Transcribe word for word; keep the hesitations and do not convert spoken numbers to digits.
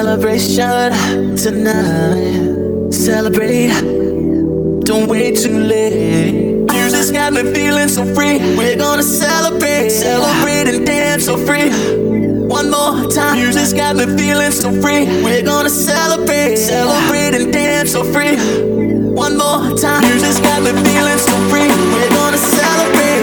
celebration tonight. Celebrate, don't wait too late. Music's got me feeling so free. We're gonna celebrate, celebrate and dance so free. One more time. Music's got me feeling so free. We're gonna celebrate, celebrate and dance so free. One more time. Music's got me feeling so free. We're gonna celebrate.